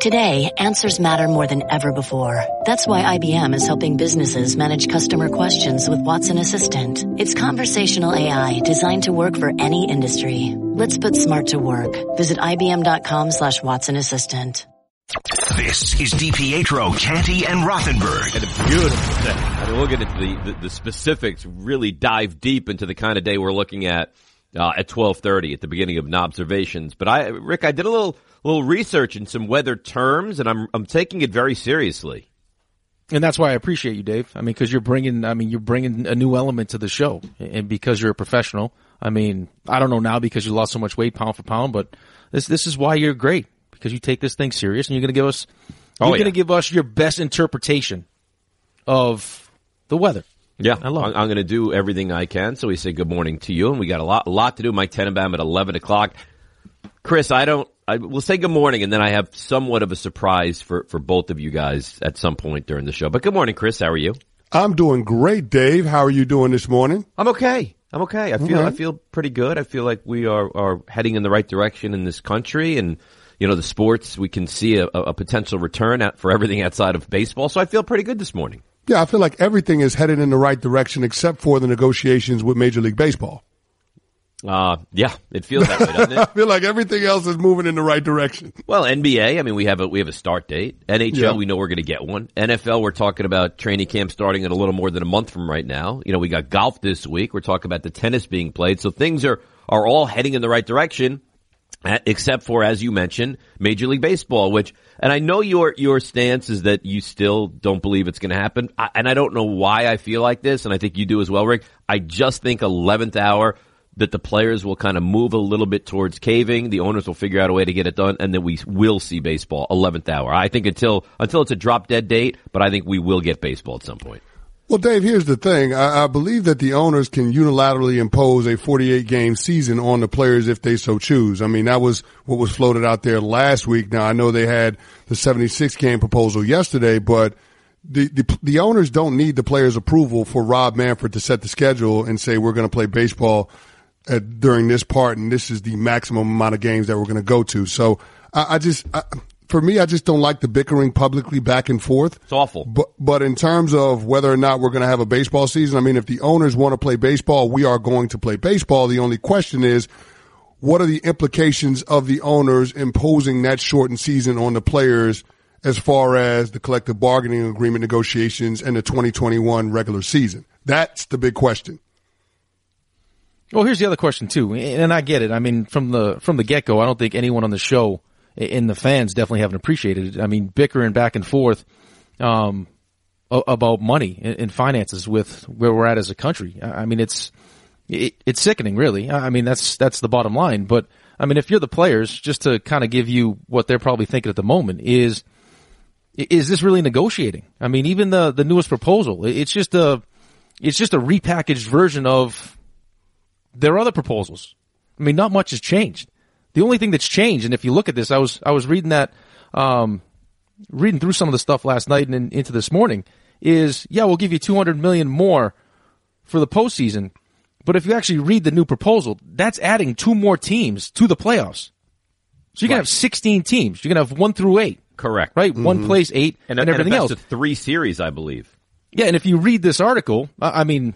Today, answers matter more than ever before. That's why IBM is helping businesses manage customer questions with Watson Assistant. It's conversational AI designed to work for any industry. Let's put smart to work. Visit IBM.com/Watson Assistant. This is DiPietro, Canty, and Rothenberg. And a beautiful day. I mean, we'll get into the specifics, really dive deep into the kind of day we're looking at 12:30 at the beginning of Nobservations. But Rick, I did a little research in some weather terms, and I'm taking it very seriously. And that's why I appreciate you, Dave. I mean, because you're bringing a new element to the show, and because you're a professional. I mean, I don't know now because you lost so much weight pound for pound, but this is why you're great, because you take this thing serious, and you're going to give us your best interpretation of the weather. Yeah, I'm going to do everything I can. So we say good morning to you, and we got a lot to do. Mike Tenenbaum at 11 o'clock. Chris, we'll say good morning, and then I have somewhat of a surprise for both of you guys at some point during the show. But good morning, Chris. How are you? I'm doing great, Dave. How are you doing this morning? I'm okay. I feel pretty good. I feel like we are heading in the right direction in this country, and the sports, we can see a potential return for everything outside of baseball. So I feel pretty good this morning. Yeah, I feel like everything is headed in the right direction except for the negotiations with Major League Baseball. Yeah, it feels that way, doesn't it? I feel like everything else is moving in the right direction. Well, NBA, I mean, we have a start date. NHL, We know we're going to get one. NFL, we're talking about training camp starting in a little more than a month from right now. We got golf this week. We're talking about the tennis being played. So things are all heading in the right direction, except for, as you mentioned, Major League Baseball, and I know your stance is that you still don't believe it's going to happen. And I don't know why I feel like this, and I think you do as well, Rick. I just think 11th hour that the players will kind of move a little bit towards caving. The owners will figure out a way to get it done, and then we will see baseball 11th hour. I think until it's a drop dead date, but I think we will get baseball at some point. Well, Dave, here's the thing. I believe that the owners can unilaterally impose a 48-game season on the players if they so choose. I mean, that was what was floated out there last week. Now, I know they had the 76-game proposal yesterday, but the owners don't need the players' approval for Rob Manfred to set the schedule and say we're going to play baseball during this part, and this is the maximum amount of games that we're going to go to. So for me, I just don't like the bickering publicly back and forth. It's awful. But in terms of whether or not we're going to have a baseball season, I mean, if the owners want to play baseball, we are going to play baseball. The only question is, what are the implications of the owners imposing that shortened season on the players as far as the collective bargaining agreement negotiations and the 2021 regular season? That's the big question. Well, here's the other question too, and I get it. I mean, from the get-go, I don't think anyone on the show and the fans definitely haven't appreciated it. I mean, bickering back and forth about money and finances with where we're at as a country. I mean, it's sickening, really. I mean, that's the bottom line. But I mean, if you're the players, just to kind of give you what they're probably thinking at the moment is this really negotiating? I mean, even the newest proposal, it's just a repackaged version of their other proposals. I mean, not much has changed. The only thing that's changed, and if you look at this, I was reading that, reading through some of the stuff last night and into this morning, is, we'll give you $200 million more for the postseason. But if you actually read the new proposal, that's adding 2 more teams to the playoffs. So you're going to have 16 teams. You're going to have 1 through 8. Correct. Right? Mm-hmm. 1 plays 8 and everything else. And a 3 series, I believe. Yeah, and if you read this article, I mean,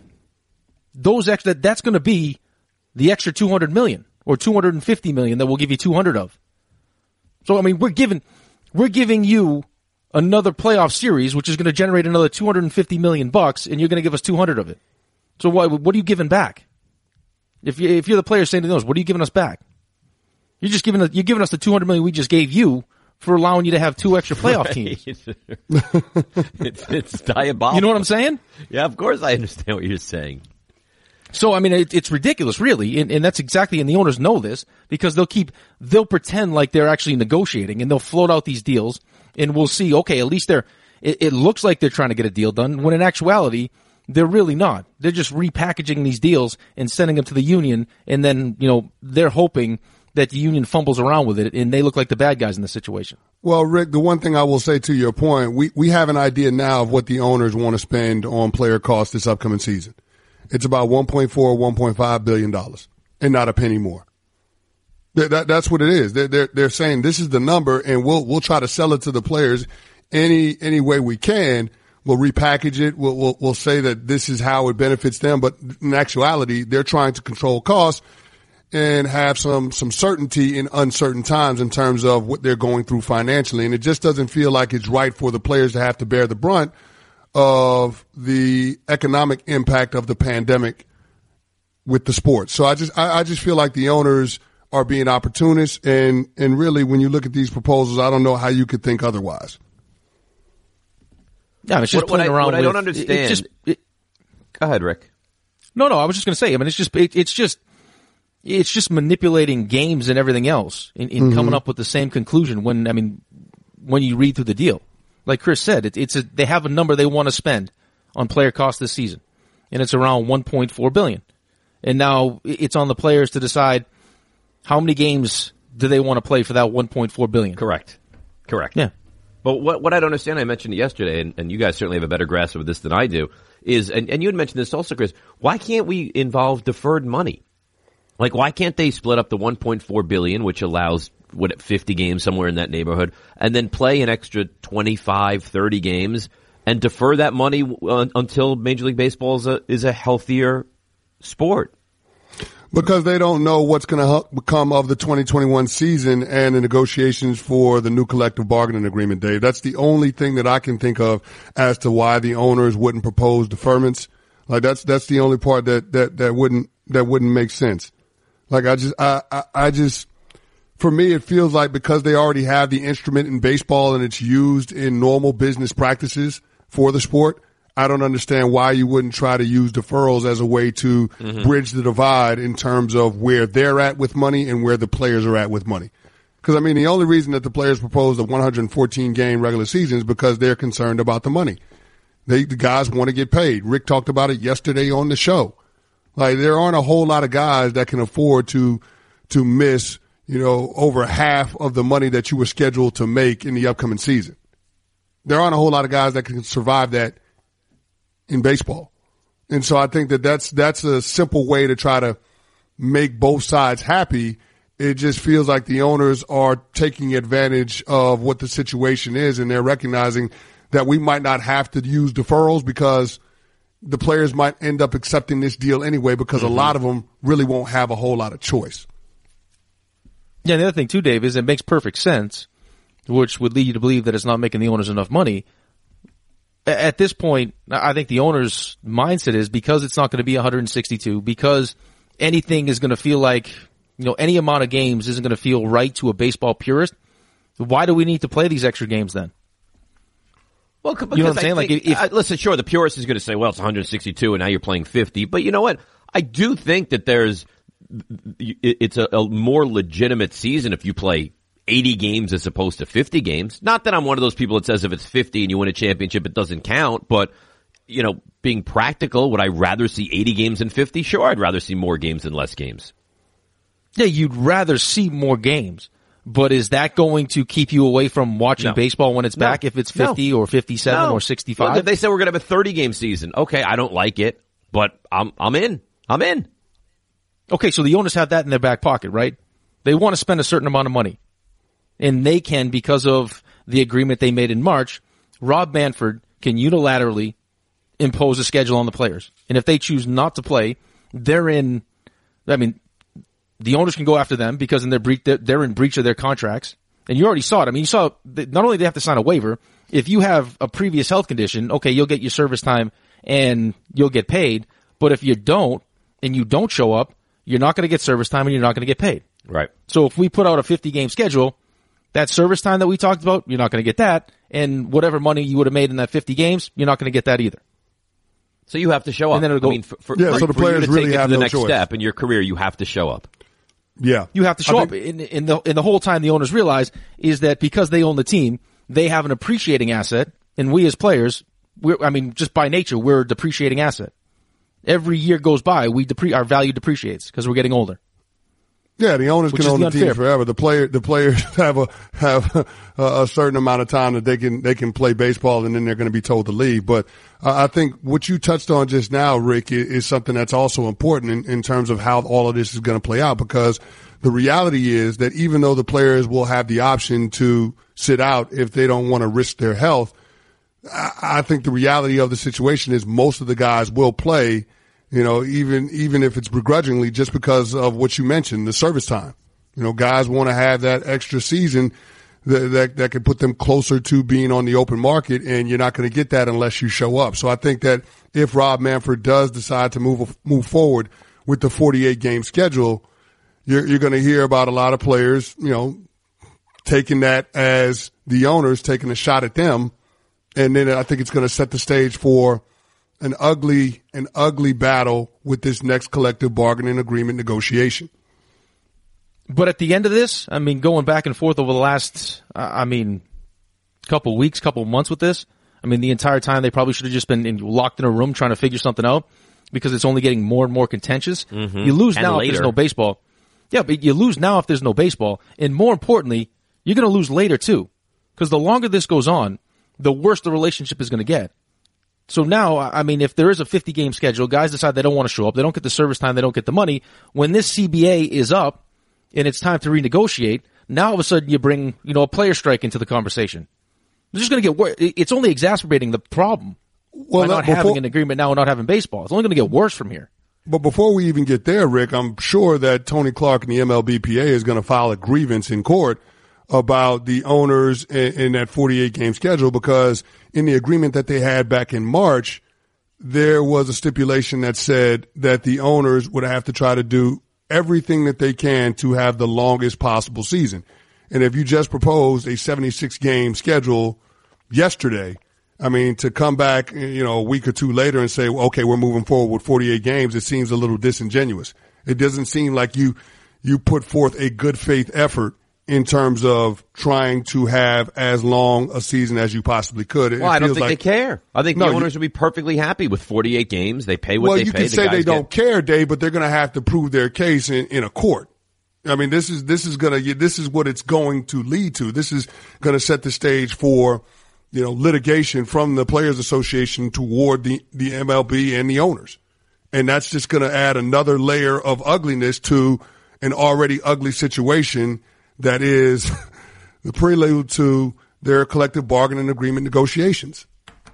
that's going to be the extra $200 million. Or $250 million that we'll give you 200 of. So I mean, we're giving you another playoff series, which is going to generate another $250 million, and you're going to give us 200 of it. So what are you giving back? If you're the player saying to those, what are you giving us back? You're giving us the $200 million we just gave you for allowing you to have 2 extra playoff teams. It's diabolical. You know what I'm saying? Yeah, of course I understand what you're saying. So, I mean, it's ridiculous, really, and that's exactly, and the owners know this, because they'll pretend like they're actually negotiating, and they'll float out these deals, and we'll see, okay, at least it looks like they're trying to get a deal done, when in actuality, they're really not. They're just repackaging these deals and sending them to the union, and then, they're hoping that the union fumbles around with it, and they look like the bad guys in the situation. Well, Rick, the one thing I will say to your point, we have an idea now of what the owners want to spend on player costs this upcoming season. It's about $1.4, $1.5 billion, and not a penny more. That's what it is. They're saying this is the number, and we'll try to sell it to the players any way we can. We'll repackage it. We'll say that this is how it benefits them, but in actuality, they're trying to control costs and have some certainty in uncertain times in terms of what they're going through financially. And it just doesn't feel like it's right for the players to have to bear the brunt of the economic impact of the pandemic with the sport. So I just feel like the owners are being opportunists, and really when you look at these proposals, I don't know how you could think otherwise. Yeah, it's just playing around. What I don't understand. Go ahead, Rick. No, I was just going to say. I mean, it's just manipulating games and everything else in coming up with the same conclusion. When you read through the deal, like Chris said, they have a number they want to spend on player costs this season, and it's around $1.4 billion. And now it's on the players to decide how many games do they want to play for that $1.4 billion. Correct. Yeah. But what I don't understand, I mentioned it yesterday, and you guys certainly have a better grasp of this than I do, is, and you had mentioned this also, Chris, why can't we involve deferred money? Like, why can't they split up the $1.4 billion, which allows, 50 games, somewhere in that neighborhood, and then play an extra 25, 30 games, and defer that money until Major League Baseball is a healthier sport? Because they don't know what's going to become of the 2021 season and the negotiations for the new collective bargaining agreement, Dave. That's the only thing that I can think of as to why the owners wouldn't propose deferments. Like, that's the only part that wouldn't make sense. Like, I just, for me, it feels like because they already have the instrument in baseball and it's used in normal business practices for the sport, I don't understand why you wouldn't try to use deferrals as a way to bridge the divide in terms of where they're at with money and where the players are at with money. Because, I mean, the only reason that the players proposed a 114-game regular season is because they're concerned about the money. The guys want to get paid. Rick talked about it yesterday on the show. Like, there aren't a whole lot of guys that can afford to miss, over half of the money that you were scheduled to make in the upcoming season. There aren't a whole lot of guys that can survive that in baseball. And so I think that's a simple way to try to make both sides happy. It just feels like the owners are taking advantage of what the situation is, and they're recognizing that we might not have to use deferrals because the players might end up accepting this deal anyway, because a lot of them really won't have a whole lot of choice. Yeah, the other thing too, Dave, is it makes perfect sense, which would lead you to believe that it's not making the owners enough money. At this point, I think the owner's mindset is, because it's not going to be 162, because anything is going to feel like, any amount of games isn't going to feel right to a baseball purist. Why do we need to play these extra games then? Well, because you know what I'm saying? Listen, sure, the purist is going to say, well, it's 162 and now you're playing 50. But you know what? I do think that it's a more legitimate season if you play 80 games as opposed to 50 games. Not that I'm one of those people that says if it's 50 and you win a championship, it doesn't count. But, being practical, would I rather see 80 games than 50? Sure, I'd rather see more games than less games. Yeah, you'd rather see more games. But is that going to keep you away from watching baseball when it's back if it's 50 or 57 or 65? Look, if they say we're going to have a 30-game season, okay, I don't like it, but I'm in. I'm in. Okay, so the owners have that in their back pocket, right? They want to spend a certain amount of money. And they can, because of the agreement they made in March, Rob Manfred can unilaterally impose a schedule on the players. And if they choose not to play, they're in, the owners can go after them because they're in breach of their contracts. And you already saw it. You saw, not only do they have to sign a waiver, if you have a previous health condition, okay, you'll get your service time and you'll get paid. But if you don't, and you don't show up, you're not going to get service time and you're not going to get paid. Right. So if we put out a 50-game schedule, that service time that we talked about, you're not going to get that. And whatever money you would have made in that 50 games, you're not going to get that either. So you have to show up. And then it'll go, so the players you to really take it have to the no next choice. step in your career, you have to show up. Yeah. You have to show up. In the whole time the owners realize is that because they own the team, they have an appreciating asset, and we as players, just by nature, we're a depreciating asset. Every year goes by, our value depreciates because we're getting older. Yeah, the owners can own the team forever. The players have a certain amount of time that they can play baseball, and then they're going to be told to leave. But I think what you touched on just now, Rick, is something that's also important in terms of how all of this is going to play out, because the reality is that even though the players will have the option to sit out if they don't want to risk their health, I think the reality of the situation is most of the guys will play, even if it's begrudgingly, just because of what you mentioned, the service time. Guys want to have that extra season that can put them closer to being on the open market, and you're not going to get that unless you show up. So I think that if Rob Manfred does decide to move forward with the 48-game schedule, you're going to hear about a lot of players, taking that as the owners taking a shot at them. And then I think it's going to set the stage for an ugly battle with this next collective bargaining agreement negotiation. But at the end of this, going back and forth over the last, couple weeks, couple months with this, the entire time they probably should have just been locked in a room trying to figure something out, because it's only getting more and more contentious. Mm-hmm. You lose now if there's no baseball. Yeah, but you lose now if there's no baseball. And more importantly, you're going to lose later too. Because the longer this goes on, the worse the relationship is going to get. So now, if there is a 50-game schedule, guys decide they don't want to show up, they don't get the service time, they don't get the money. When this CBA is up and it's time to renegotiate, now all of a sudden you bring, a player strike into the conversation. It's just going to get worse. It's only exacerbating the problem by not having an agreement now and not having baseball. It's only going to get worse from here. But before we even get there, Rick, I'm sure that Tony Clark and the MLBPA is going to file a grievance in court about the owners in that 48-game schedule, because in the agreement that they had back in March, there was a stipulation that said that the owners would have to try to do everything that they can to have the longest possible season. And if you just proposed a 76-game schedule yesterday, to come back, a week or two later and say, well, okay, we're moving forward with 48 games, it seems a little disingenuous. It doesn't seem like you put forth a good faith effort in terms of trying to have as long a season as you possibly could. Well, I don't think they care. I think the owners would be perfectly happy with 48 games. They pay what they pay. Well, you can say they don't care, Dave, but they're going to have to prove their case in a court. This is what it's going to lead to. This is going to set the stage for, litigation from the Players Association toward the MLB and the owners. And that's just going to add another layer of ugliness to an already ugly situation that is the prelude to their collective bargaining agreement negotiations.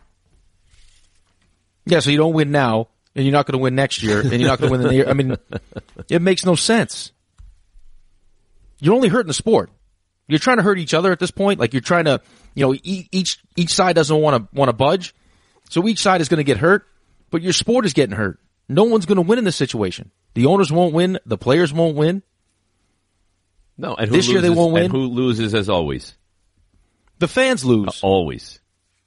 Yeah, so you don't win now, and you're not going to win next year, and you're not going to win the year. It makes no sense. You're only hurting the sport. You're trying to hurt each other at this point. Like, you're trying to, each side doesn't want to budge, so each side is going to get hurt, but your sport is getting hurt. No one's going to win in this situation. The owners won't win. The players won't win. No, and this year they won't win. And who loses as always? The fans lose. Always.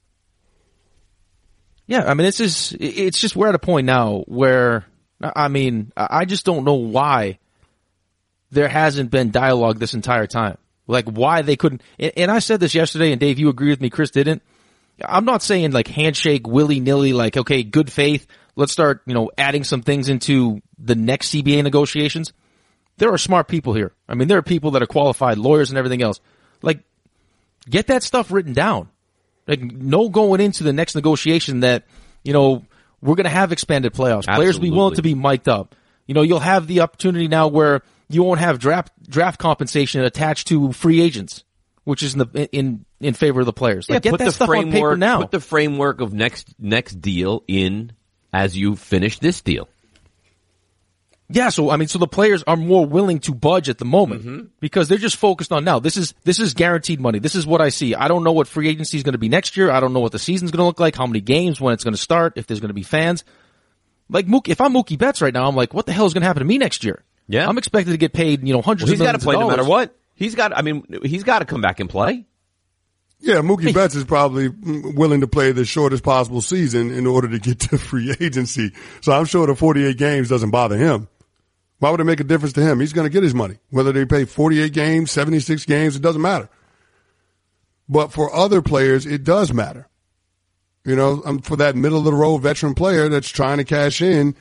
Yeah, it's just we're at a point now where, I just don't know why there hasn't been dialogue this entire time. Like, why they couldn't, and I said this yesterday, and Dave, you agree with me, Chris didn't. I'm not saying like handshake willy-nilly, like, okay, good faith, let's start, adding some things into the next CBA negotiations. There are smart people here. There are people that are qualified, lawyers and everything else. Like, get that stuff written down. Like, no going into the next negotiation that, we're going to have expanded playoffs. Absolutely. Players will be willing to be mic'd up. You'll have the opportunity now where you won't have draft compensation attached to free agents, which is in favor of the players. Like, get that stuff on paper now. Put the framework of next deal in as you finish this deal. Yeah, so the players are more willing to budge at the moment because they're just focused on now. This is guaranteed money. This is what I see. I don't know what free agency is going to be next year. I don't know what the season's going to look like, how many games, when it's going to start, if there's going to be fans. Like, if I'm Mookie Betts right now, I'm like, what the hell is going to happen to me next year? Yeah, I'm expected to get paid, hundreds of millions of dollars. He's got to play no matter what. He's got to come back and play. Yeah, Mookie Betts is probably willing to play the shortest possible season in order to get to free agency. So I'm sure the 48 games doesn't bother him. Why would it make a difference to him? He's going to get his money. Whether they pay 48 games, 76 games, it doesn't matter. But for other players, it does matter. For that middle of the road veteran player that's trying to cash in,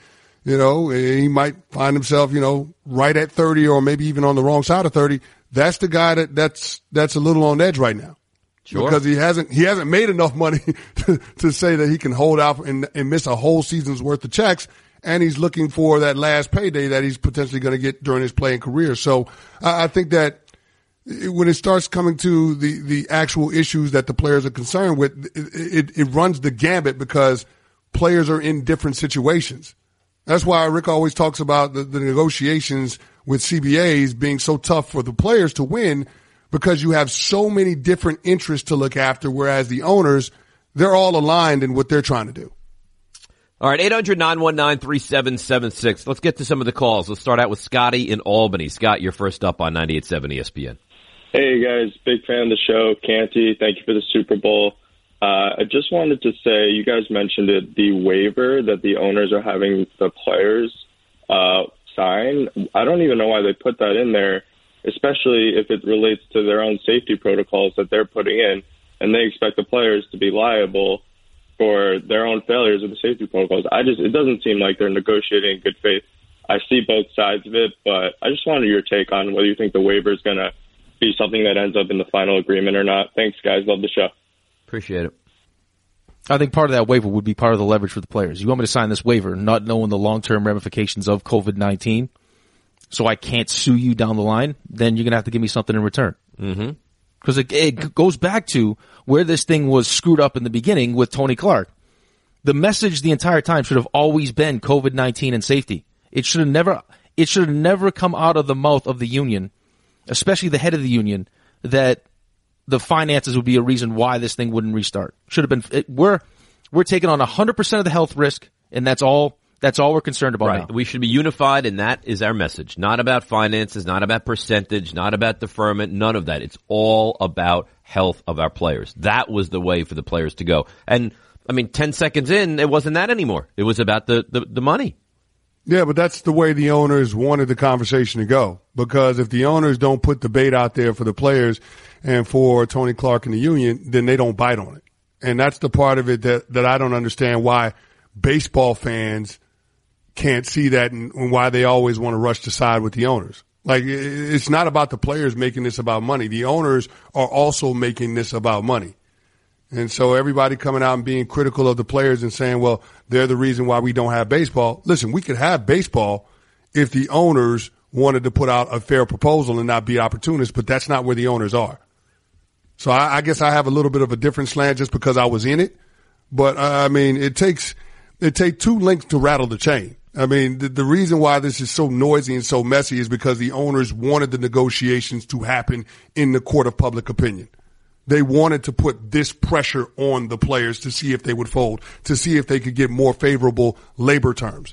He might find himself, right at 30 or maybe even on the wrong side of 30. That's the guy that's a little on edge right now. Sure. Because he hasn't made enough money to say that he can hold out and miss a whole season's worth of checks. And he's looking for that last payday that he's potentially going to get during his playing career. So I think that when it starts coming to the actual issues that the players are concerned with, it runs the gambit because players are in different situations. That's why Rick always talks about the negotiations with CBAs being so tough for the players to win, because you have so many different interests to look after, whereas the owners, they're all aligned in what they're trying to do. All right, 800-919-3776. Let's get to some of the calls. Let's start out with Scotty in Albany. Scott, you're first up on 98.7 ESPN. Hey, guys. Big fan of the show. Canty, thank you for the Super Bowl. I just wanted to say, you guys mentioned it, the waiver that the owners are having the players sign. I don't even know why they put that in there, especially if it relates to their own safety protocols that they're putting in, and they expect the players to be liable for their own failures of the safety protocols. It doesn't seem like they're negotiating in good faith. I see both sides of it, but I just wanted your take on whether you think the waiver is going to be something that ends up in the final agreement or not. Thanks, guys. Love the show. Appreciate it. I think part of that waiver would be part of the leverage for the players. You want me to sign this waiver not knowing the long-term ramifications of COVID-19, so I can't sue you down the line, then you're going to have to give me something in return. Mm-hmm. Because it goes back to where this thing was screwed up in the beginning with Tony Clark. The message the entire time should have always been COVID-19 and safety. It should have never come out of the mouth of the union, especially the head of the union, that the finances would be a reason why this thing wouldn't restart. Should have been. We're taking on 100% of the health risk, and that's all we're concerned about right. now. We should be unified, and that is our message. Not about finances, not about percentage, not about deferment, none of that. It's all about health of our players. That was the way for the players to go. And, 10 seconds in, it wasn't that anymore. It was about the money. Yeah, but that's the way the owners wanted the conversation to go. Because if the owners don't put the bait out there for the players and for Tony Clark and the union, then they don't bite on it. And that's the part of it that I don't understand why baseball fans can't see that and why they always want to rush to side with the owners. Like, it's not about the players making this about money. The owners are also making this about money. And so everybody coming out and being critical of the players and saying, well, they're the reason why we don't have baseball. Listen, we could have baseball if the owners wanted to put out a fair proposal and not be opportunists, but that's not where the owners are. So I guess I have a little bit of a different slant just because I was in it. But, it takes two links to rattle the chain. The reason why this is so noisy and so messy is because the owners wanted the negotiations to happen in the court of public opinion. They wanted to put this pressure on the players to see if they would fold, to see if they could get more favorable labor terms.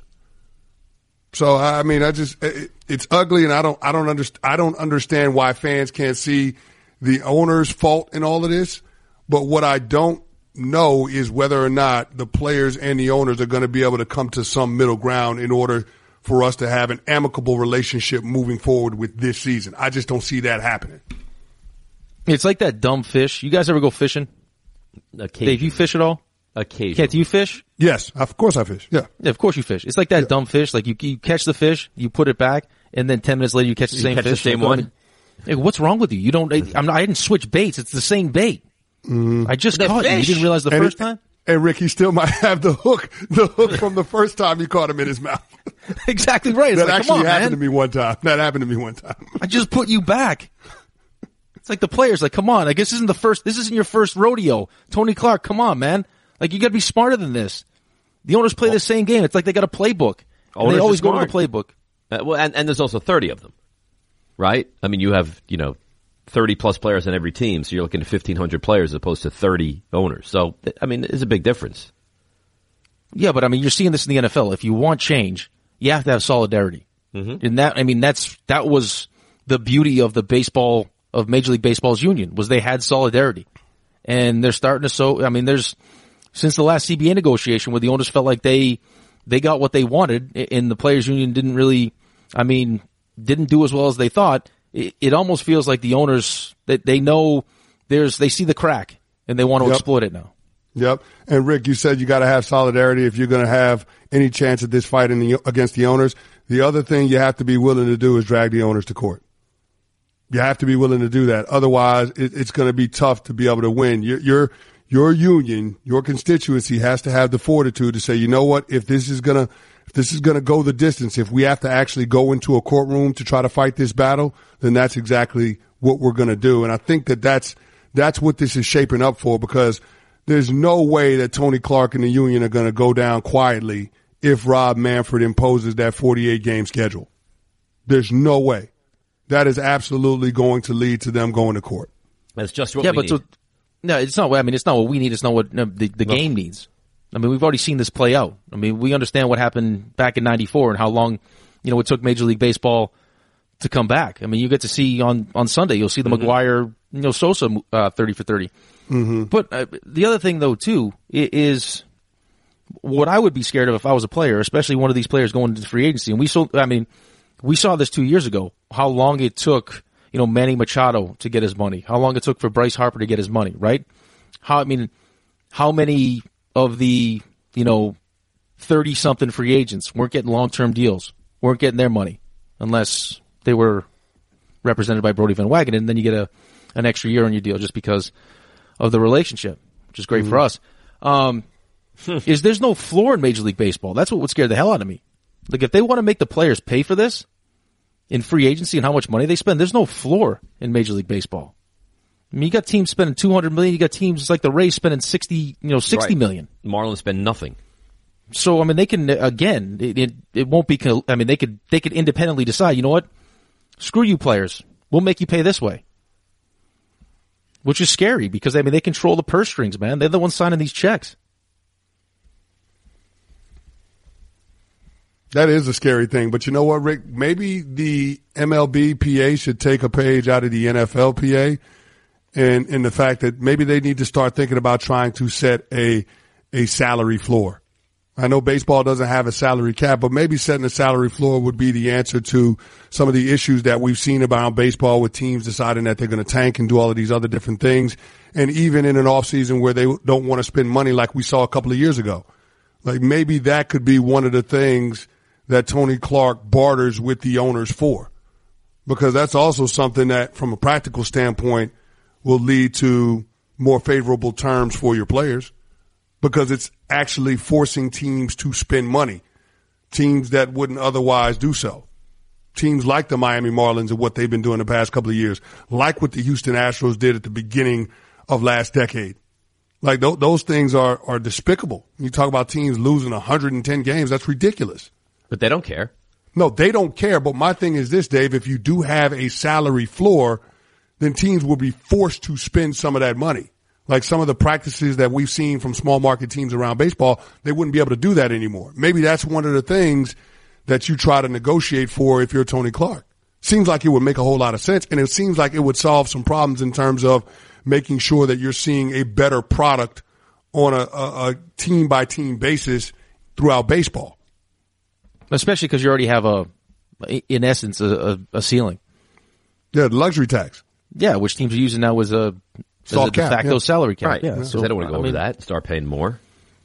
So, it's ugly, and I don't understand why fans can't see the owner's fault in all of this. But what I don't know is whether or not the players and the owners are going to be able to come to some middle ground in order for us to have an amicable relationship moving forward with this season. I just don't see that happening. It's like that dumb fish. You guys ever go fishing? Dave, you fish at all? Occasionally. Kent, do you fish? Yes, of course I fish. Yeah, of course you fish. It's like that dumb fish. Like you catch the fish, you put it back, and then 10 minutes later you catch the same fish. The same one. Hey, what's wrong with you? You don't. I didn't switch baits. It's the same bait. I just caught you. You didn't realize the first time? And Rick, he still might have the hook from the first time you caught him in his mouth. Exactly right. It's that actually happened to me one time. I just put you back. It's like the players, like, come on. I guess this isn't your first rodeo. Tony Clark, come on, man. Like, you gotta be smarter than this. The owners play the same game. It's like they got a playbook. And they always go to the playbook. And there's also 30 of them, right? You have, 30 plus players on every team, so you're looking at 1,500 players as opposed to 30 owners. So, it's a big difference. Yeah, but you're seeing this in the NFL. If you want change, you have to have solidarity. Mm-hmm. And that was the beauty of of Major League Baseball's union, was they had solidarity. And they're starting to since the last CBA negotiation where the owners felt like they got what they wanted and the players union didn't really, didn't do as well as they thought. It almost feels like the owners, that they know they see the crack and they want to exploit it now. Yep. And Rick, you said you got to have solidarity if you're going to have any chance at this fight against the owners. The other thing you have to be willing to do is drag the owners to court. You have to be willing to do that. Otherwise, it's going to be tough to be able to win. Your union, your constituency has to have the fortitude to say, you know what, if this is going to go the distance, if we have to actually go into a courtroom to try to fight this battle, then that's exactly what we're going to do. And I think that's what this is shaping up for, because there's no way that Tony Clark and the union are going to go down quietly if Rob Manfred imposes that 48-game schedule. There's no way. That is absolutely going to lead to them going to court. That's just what we need. No, it's not. I mean, it's not what we need. It's not what the game needs. I mean, we've already seen this play out. I mean, we understand what happened back in '94 and how long, it took Major League Baseball to come back. I mean, you get to see on Sunday, you'll see the McGuire, Sosa 30 for 30. Mm-hmm. But the other thing, though, too, is what I would be scared of if I was a player, especially one of these players going into free agency. And we saw this 2 years ago, how long it took, Manny Machado to get his money, how long it took for Bryce Harper to get his money, right? How many of the, 30-something free agents weren't getting long-term deals, weren't getting their money, unless they were represented by Brodie Van Wagenen, and then you get an extra year on your deal just because of the relationship, which is great for us. There's no floor in Major League Baseball. That's what would scare the hell out of me. Like, if they want to make the players pay for this in free agency and how much money they spend, there's no floor in Major League Baseball. I mean, you got teams spending $200 million. You got teams like the Rays spending $60 million. Marlins spend nothing. So, I mean, they can, again, it won't be, I mean, they could independently decide, you know what? Screw you players. We'll make you pay this way. Which is scary because, I mean, they control the purse strings, man. They're the ones signing these checks. That is a scary thing. But you know what, Rick? Maybe the MLBPA should take a page out of the NFLPA and in the fact that maybe they need to start thinking about trying to set a salary floor. I know baseball doesn't have a salary cap, but maybe setting a salary floor would be the answer to some of the issues that we've seen about baseball with teams deciding that they're going to tank and do all of these other different things. And even in an off season where they don't want to spend money like we saw a couple of years ago. Like maybe that could be one of the things that Tony Clark barters with the owners for, because that's also something that from a practical standpoint will lead to more favorable terms for your players, because it's actually forcing teams to spend money, teams that wouldn't otherwise do so. Teams like the Miami Marlins and what they've been doing the past couple of years, like what the Houston Astros did at the beginning of last decade. Like those things are despicable. You talk about teams losing 110 games, that's ridiculous. But they don't care. No, they don't care. But my thing is this, Dave, if you do have a salary floor, then teams will be forced to spend some of that money. Like some of the practices that we've seen from small market teams around baseball, they wouldn't be able to do that anymore. Maybe that's one of the things that you try to negotiate for if you're Tony Clark. Seems like it would make a whole lot of sense, and it seems like it would solve some problems in terms of making sure that you're seeing a better product on a team-by-team basis throughout baseball. Especially because you already have in essence, a ceiling. Yeah, the luxury tax. Yeah, which teams are using now as a de facto salary cap. Right. Yeah, so they don't want to go over that, start paying more.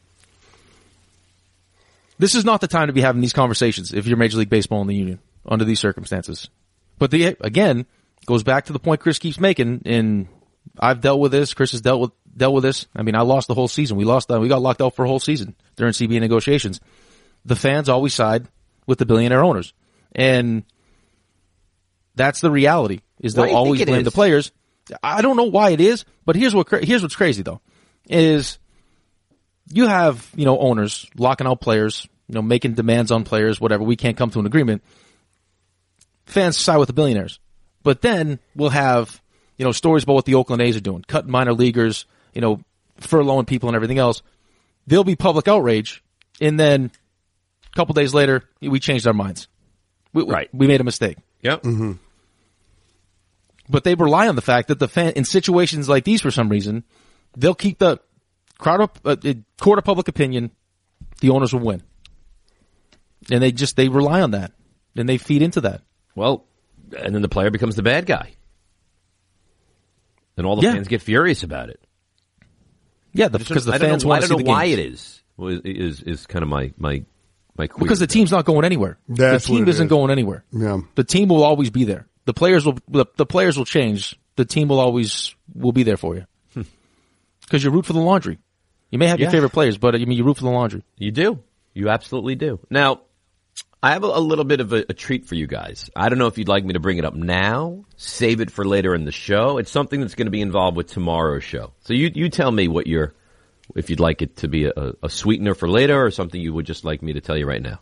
This is not the time to be having these conversations if you're Major League Baseball in the union under these circumstances. But again, goes back to the point Chris keeps making, and I've dealt with this. Chris has dealt with this. I mean, I lost the whole season. We got locked out for a whole season during CBA negotiations. The fans always side with the billionaire owners. And that's the reality, is they'll always blame the players. I don't know why it is, but here's what's crazy though, is you have, owners locking out players, making demands on players, whatever. We can't come to an agreement. Fans side with the billionaires. But then we'll have, stories about what the Oakland A's are doing, cutting minor leaguers, furloughing people and everything else. There'll be public outrage, and then a couple days later, we changed our minds. We made a mistake. Yep. Mm-hmm. But they rely on the fact that in situations like these, for some reason, they'll keep the court of public opinion. The owners will win, and they rely on that, and they feed into that. Well, and then the player becomes the bad guy, and all the fans get furious about it. Yeah, because the fans want to see the games. I don't know why it is kind of my query. Because the team's not going anywhere. The team isn't going anywhere. Yeah. The team will always be there. The players will change. The team will be there for you. Because you root for the laundry. You may have your favorite players, but you root for the laundry. You do. You absolutely do. Now, I have a little bit of a treat for you guys. I don't know if you'd like me to bring it up now, save it for later in the show. It's something that's going to be involved with tomorrow's show. So you tell me if you'd like it to be a sweetener for later or something you would just like me to tell you right now.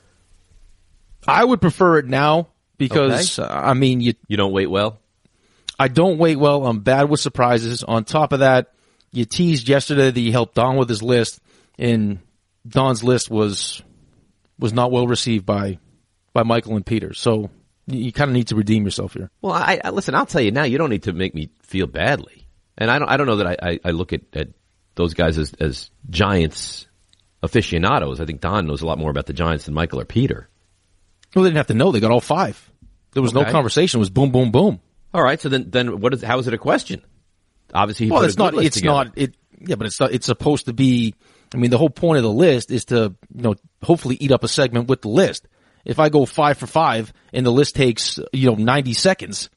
I would prefer it now because, you don't wait well? I don't wait well. I'm bad with surprises. On top of that, you teased yesterday that you helped Don with his list, and Don's list was not well received by Michael and Peter. So you kind of need to redeem yourself here. Well, I listen, I'll tell you now, you don't need to make me feel badly. And I don't know that I look at those guys as Giants aficionados. I think Don knows a lot more about the Giants than Michael or Peter. Well, they didn't have to know. They got all 5. There was no conversation. It was boom, boom, boom. All right. So then how is it a question? Obviously, he put a good list together. It's supposed to be, the whole point of the list is to, hopefully eat up a segment with the list. If I go 5 for 5 and the list takes, 90 seconds.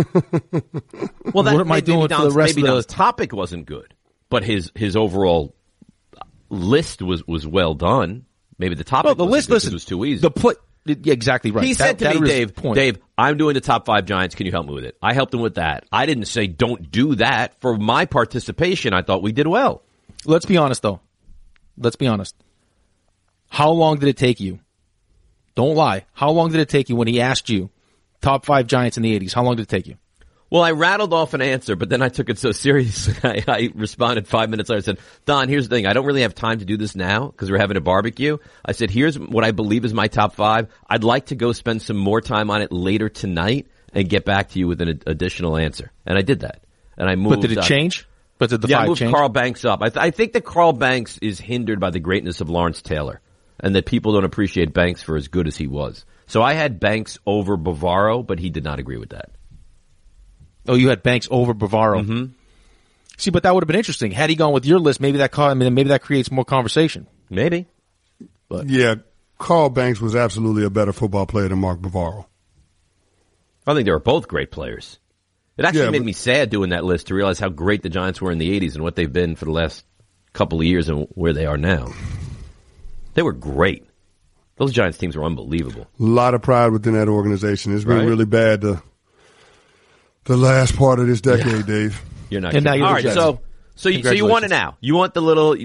Well, what am I doing for the rest of the topic wasn't good, but his overall list was well done. Maybe the topic was too easy. Exactly right. He said to me, Dave, I'm doing the top 5 Giants. Can you help me with it? I helped him with that. I didn't say don't do that. For my participation, I thought we did well. Let's be honest, though. Let's be honest. How long did it take you? Don't lie. How long did it take you when he asked you top 5 Giants in the 80s? How long did it take you? Well, I rattled off an answer, but then I took it so seriously. I responded 5 minutes later. I said, Don, here's the thing. I don't really have time to do this now because we're having a barbecue. I said, here's what I believe is my top 5. I'd like to go spend some more time on it later tonight and get back to you with an additional answer. And I did that. And I moved. But did it change? But did the 5 moved change? Carl Banks up. I think that Carl Banks is hindered by the greatness of Lawrence Taylor and that people don't appreciate Banks for as good as he was. So I had Banks over Bavaro, but he did not agree with that. Oh, you had Banks over Bavaro. Mm-hmm. See, but that would have been interesting. Had he gone with your list, maybe that creates more conversation. Maybe. But yeah, Carl Banks was absolutely a better football player than Mark Bavaro. I think they were both great players. It actually made me sad doing that list to realize how great the Giants were in the 80s and what they've been for the last couple of years and where they are now. They were great. Those Giants teams were unbelievable. A lot of pride within that organization. It's been really bad the last part of this decade, Dave. You're not. And now you're all right. So you want it now. You want the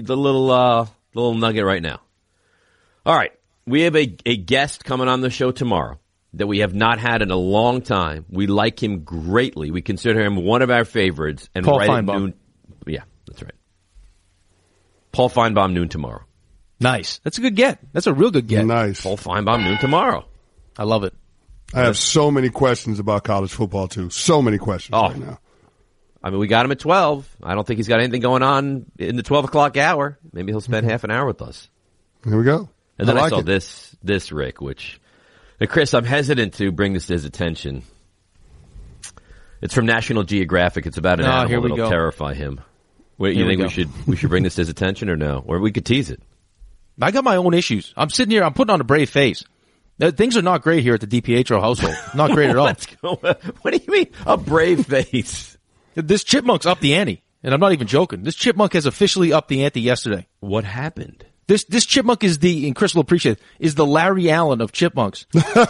little nugget right now. All right. We have a guest coming on the show tomorrow that we have not had in a long time. We like him greatly. We consider him one of our favorites. And Paul right Feinbaum. at noon. Yeah, that's right. Paul Feinbaum, noon tomorrow. Nice. That's a good get. That's a real good get. Nice. Paul Feinbaum, noon tomorrow. I love it. I have so many questions about college football, too. So many questions right now. I mean, we got him at 12. I don't think he's got anything going on in the 12 o'clock hour. Maybe he'll spend half an hour with us. Here we go. And then I saw this, Rick, which, Chris, I'm hesitant to bring this to his attention. It's from National Geographic. It's about an animal that'll terrify him. Wait, you think we should bring this to his attention or no? Or we could tease it? I got my own issues. I'm sitting here. I'm putting on a brave face. Things are not great here at the DiPietro household. Not great at all. What do you mean, a brave face? This chipmunk's up the ante, and I'm not even joking. This chipmunk has officially upped the ante yesterday. What happened? This chipmunk is and Chris will appreciate it, is the Larry Allen of chipmunks.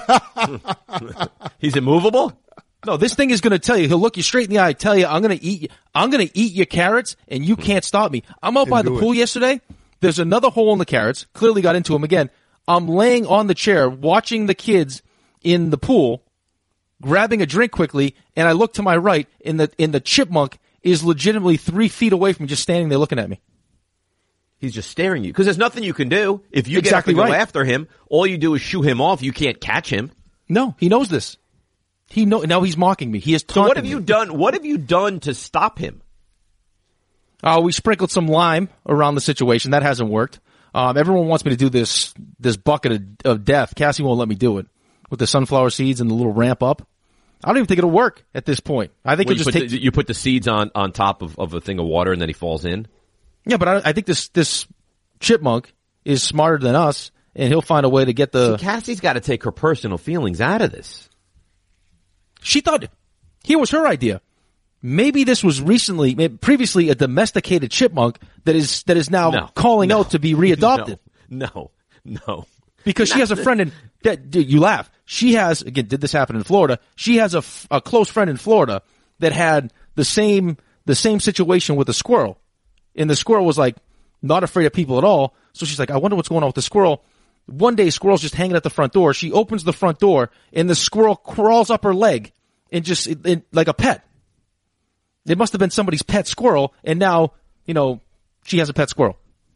He's immovable? No, this thing is going to tell you. He'll look you straight in the eye, tell you, I'm going to eat your carrots, and you can't stop me. I'm out by the pool yesterday. There's another hole in the carrots. Clearly got into him again. I'm laying on the chair watching the kids in the pool, grabbing a drink quickly, and I look to my right, and the chipmunk is legitimately 3 feet away from me, just standing there looking at me. He's just staring at you because there's nothing you can do. If you get up and go after him, all you do is shoo him off. You can't catch him. No, he knows this. Now he's mocking me. He is taunting me. So what have you done? What have you done to stop him? We sprinkled some lime around the situation. That hasn't worked. Everyone wants me to do this bucket of death. Cassie won't let me do it with the sunflower seeds and the little ramp up. I don't even think it'll work at this point. I think you put the seeds on top of a thing of water and then he falls in. Yeah, but I think this chipmunk is smarter than us, and he'll find a way to get the... See, Cassie's got to take her personal feelings out of this. She thought, here was her idea. Maybe this was previously a domesticated chipmunk that is now calling out to be readopted. No. Because she has a friend dude, you laugh. She has, again, did this happen in Florida? She has a close friend in Florida that had the same situation with a squirrel. And the squirrel was like, not afraid of people at all. So she's like, I wonder what's going on with the squirrel. One day, squirrel's just hanging at the front door. She opens the front door, and the squirrel crawls up her leg and like a pet. It must have been somebody's pet squirrel, and now, she has a pet squirrel.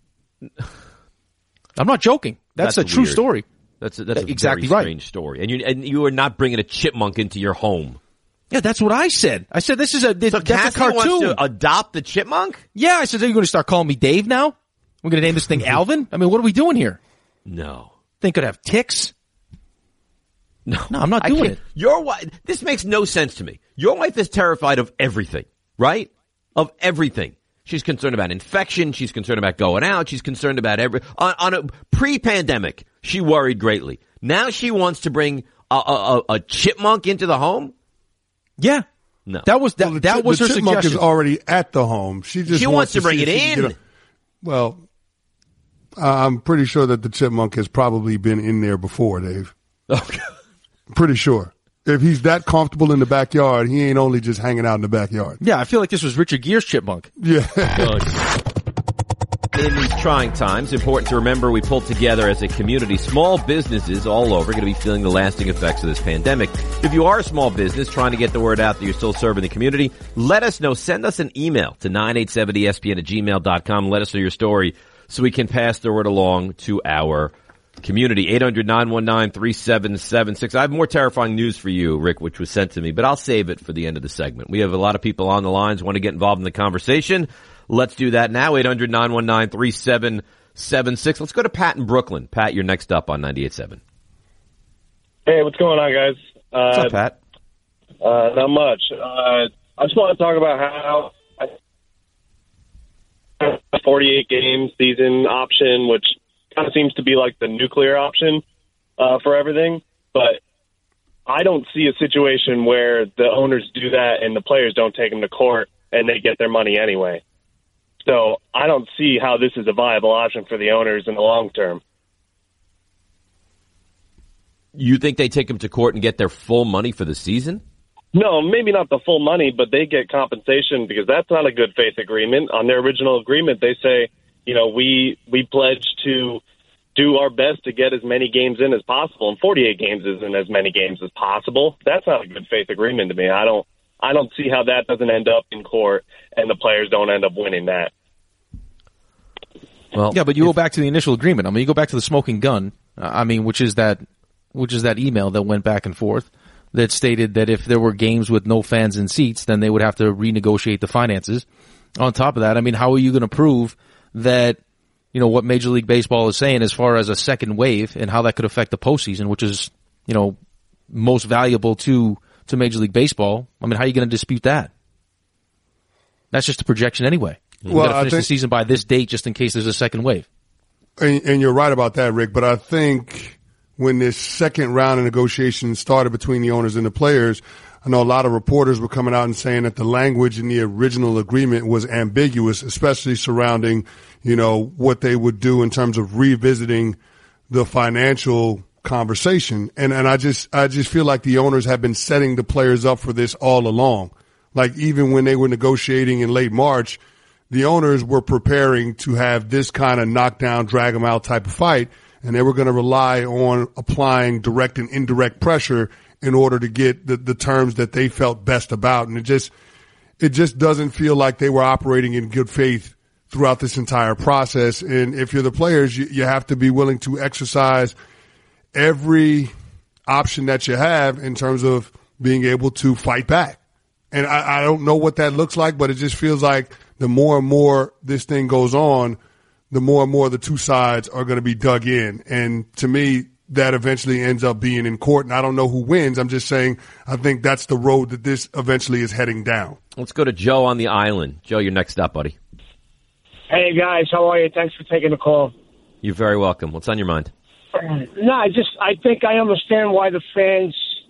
I'm not joking. That's a true weird story. That's a exactly very right. strange story. And you are not bringing a chipmunk into your home. Yeah, that's what I said. I said, that's a Cassie cartoon. wants to adopt the chipmunk? Yeah, I said, are you going to start calling me Dave now? We're going to name this thing Alvin? I mean, what are we doing here? No. Think could have ticks? No, I'm not doing it. Your wife, this makes no sense to me. Your wife is terrified of everything, right? Of everything. She's concerned about infection. She's concerned about going out. She's concerned about on a pre-pandemic, she worried greatly. Now she wants to bring a chipmunk into the home? Yeah. No. That was her chipmunk suggestion. Chipmunk is already at the home. She wants to bring it in. Well, I'm pretty sure that the chipmunk has probably been in there before, Dave. Okay. Pretty sure. If he's that comfortable in the backyard, he ain't only just hanging out in the backyard. Yeah, I feel like this was Richard Gere's chipmunk. Yeah. In these trying times, important to remember we pulled together as a community. Small businesses all over going to be feeling the lasting effects of this pandemic. If you are a small business trying to get the word out that you're still serving the community, let us know. Send us an email to 987ESPN@gmail.com. Let us know your story so we can pass the word along to our community. 800-919-3776. I have more terrifying news for you, Rick, which was sent to me, but I'll save it for the end of the segment. We have a lot of people on the lines who want to get involved in the conversation. Let's do that now. 800-919-3776. Let's go to Pat in Brooklyn. Pat, you're next up on 98.7. Hey, what's going on, guys? What's up, Pat? Not much. I just want to talk about how 48 game season option, which kind of seems to be like the nuclear option for everything. But I don't see a situation where the owners do that and the players don't take them to court and they get their money anyway. So I don't see how this is a viable option for the owners in the long term. You think they take them to court and get their full money for the season? No, maybe not the full money, but they get compensation because that's not a good faith agreement. On their original agreement, they say, we pledge to do our best to get as many games in as possible, and 48 games isn't as many games as possible. That's not a good faith agreement to me. I don't see how that doesn't end up in court and the players don't end up winning that. Well, yeah, but you go back to the initial agreement. I mean, you go back to the smoking gun. Which is that email that went back and forth that stated that if there were games with no fans in seats, then they would have to renegotiate the finances. On top of that, I mean, how are you going to prove that, what Major League Baseball is saying as far as a second wave and how that could affect the postseason, which is, most valuable to Major League Baseball? I mean, how are you going to dispute that? That's just a projection anyway. We've got to finish the season by this date just in case there's a second wave. And you're right about that, Rick, but I think when this second round of negotiations started between the owners and the players, I know a lot of reporters were coming out and saying that the language in the original agreement was ambiguous, especially surrounding, what they would do in terms of revisiting the financial conversation. And I just feel like the owners have been setting the players up for this all along. Like even when they were negotiating in late March, the owners were preparing to have this kind of knockdown, drag them out type of fight. And they were going to rely on applying direct and indirect pressure in order to get the terms that they felt best about. And it just doesn't feel like they were operating in good faith throughout this entire process. And if you're the players, you have to be willing to exercise every option that you have in terms of being able to fight back. And I don't know what that looks like, but it just feels like the more and more this thing goes on, the more and more the two sides are going to be dug in. And to me, that eventually ends up being in court. And I don't know who wins. I'm just saying I think that's the road that this eventually is heading down. Let's go to Joe on the island. Joe, you're next up, buddy. Hey, guys. How are you? Thanks for taking the call. You're very welcome. What's on your mind? No, I think I understand why the fans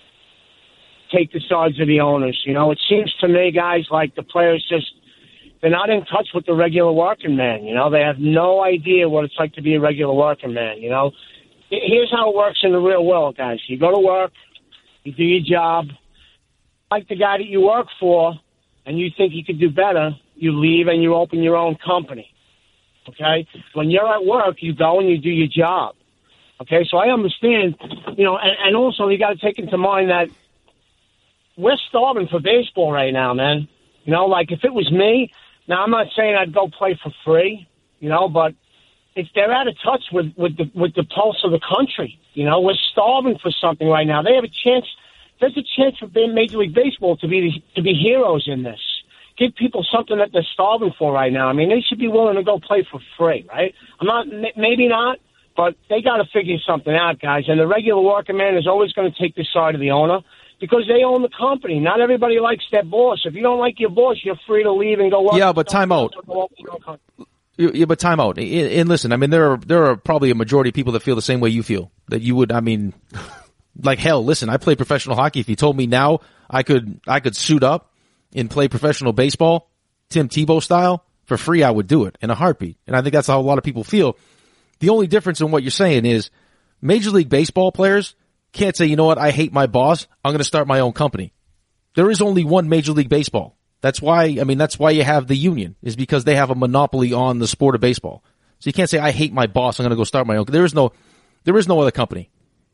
take the sides of the owners. You know, it seems to me, guys, like the players they're not in touch with the regular working man. You know, they have no idea what it's like to be a regular working man. You know, here's how it works in the real world, guys. You go to work, you do your job. Like the guy that you work for, and you think you could do better, you leave and you open your own company. Okay? When you're at work, you go and you do your job. Okay? So I understand, you know, and also you got to take into mind that we're starving for baseball right now, man. You know, like if it was me, now I'm not saying I'd go play for free, you know, but if they're out of touch with the pulse of the country, you know, we're starving for something right now. They have a chance. There's a chance for Major League Baseball to be heroes in this. Give people something that they're starving for right now. I mean, they should be willing to go play for free, right? Maybe not, but they got to figure something out, guys. And the regular working man is always going to take the side of the owner because they own the company. Not everybody likes their boss. If you don't like your boss, you're free to leave and go work. Yeah, but time out. Yeah, but time out. And listen, I mean, there are probably a majority of people that feel the same way you feel. That you would, I mean, like hell, listen, I play professional hockey. If you told me now I could suit up and play professional baseball, Tim Tebow style, for free, I would do it in a heartbeat. And I think that's how a lot of people feel. The only difference in what you're saying is Major League Baseball players can't say, you know what, I hate my boss, I'm going to start my own company. There is only one Major League Baseball. That's why you have the union, is because they have a monopoly on the sport of baseball. So you can't say, I hate my boss, I'm going to go start my own. There is no other company.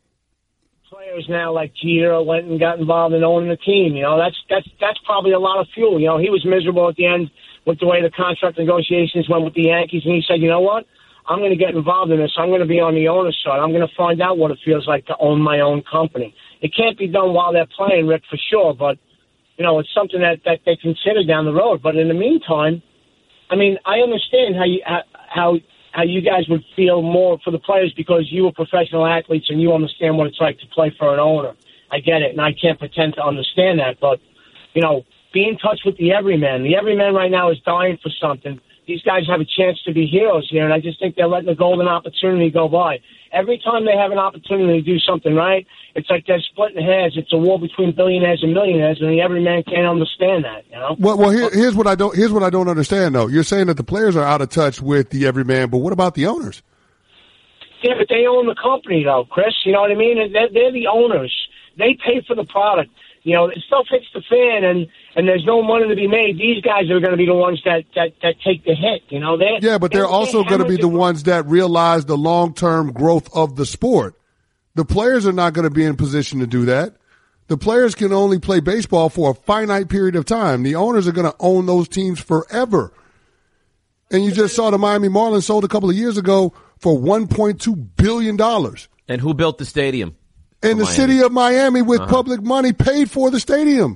Players now like Jeter went and got involved in owning the team. You know, that's probably a lot of fuel. You know, he was miserable at the end with the way the contract negotiations went with the Yankees, and he said, you know what? I'm going to get involved in this. I'm going to be on the owner's side. I'm going to find out what it feels like to own my own company. It can't be done while they're playing, Rick, for sure, but, you know, it's something that they consider down the road. But in the meantime, I mean, I understand how you guys would feel more for the players because you were professional athletes and you understand what it's like to play for an owner. I get it, and I can't pretend to understand that. But, you know, be in touch with the everyman. The everyman right now is dying for something. These guys have a chance to be heroes here, and I just think they're letting the golden opportunity go by. Every time they have an opportunity to do something right, it's like they're splitting hairs. It's a war between billionaires and millionaires, and the everyman can't understand that. You know. Well, here's what I don't understand though. You're saying that the players are out of touch with the everyman, but what about the owners? Yeah, but they own the company though, Chris. You know what I mean? They're the owners. They pay for the product. You know, if stuff hits the fan and there's no money to be made, these guys are going to be the ones that take the hit. You know, but they're also going to be the ones that realize the long-term growth of the sport. The players are not going to be in position to do that. The players can only play baseball for a finite period of time. The owners are going to own those teams forever. And you just saw the Miami Marlins sold a couple of years ago for $1.2 billion. And who built the stadium? And the city of Miami, with public money, paid for the stadium.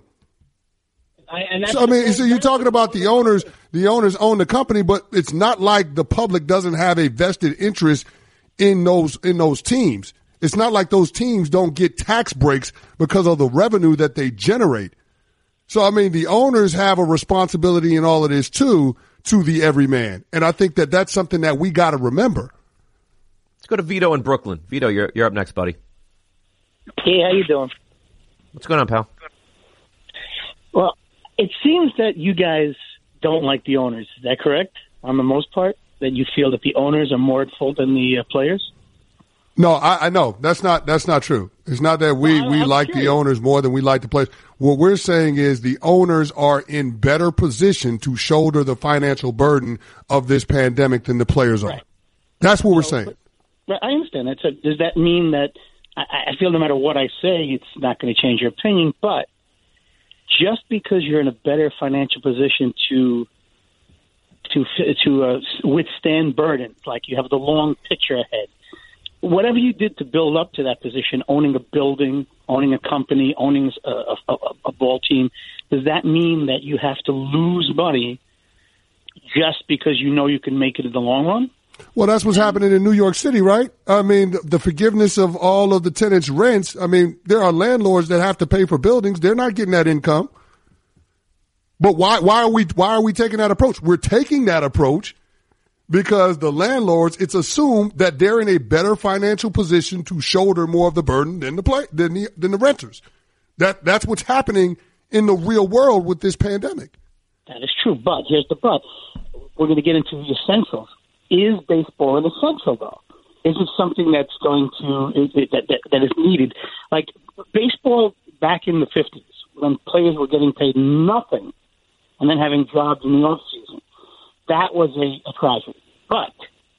So you're talking about the owners. The owners own the company, but it's not like the public doesn't have a vested interest in those teams. It's not like those teams don't get tax breaks because of the revenue that they generate. So, I mean, the owners have a responsibility in all of this, too, to the everyman. And I think that that's something that we got to remember. Let's go to Vito in Brooklyn. Vito, you're up next, buddy. Hey, how you doing? What's going on, pal? Well, it seems that you guys don't like the owners. Is that correct? On the most part, that you feel that the owners are more at fault than the players? No, I know that's not true. It's not that we like the owners more than we like the players. What we're saying is the owners are in better position to shoulder the financial burden of this pandemic than the players are. That's what we're saying. Right, I understand that. So does that mean that I feel no matter what I say, it's not going to change your opinion, but just because you're in a better financial position to withstand burdens, like you have the long picture ahead, whatever you did to build up to that position, owning a building, owning a company, owning a ball team, does that mean that you have to lose money just because you know you can make it in the long run? Well, that's what's happening in New York City, right? I mean, the forgiveness of all of the tenants' rents. I mean, there are landlords that have to pay for buildings. They're not getting that income. But why are we taking that approach? We're taking that approach because the landlords, it's assumed that they're in a better financial position to shoulder more of the burden than the renters. That's what's happening in the real world with this pandemic. That is true, but here's the but. We're going to get into the essentials. Is baseball an essential, though? Is it something that's going to that is needed? Like baseball back in the 50s, when players were getting paid nothing and then having jobs in the off season, that was a tragedy. But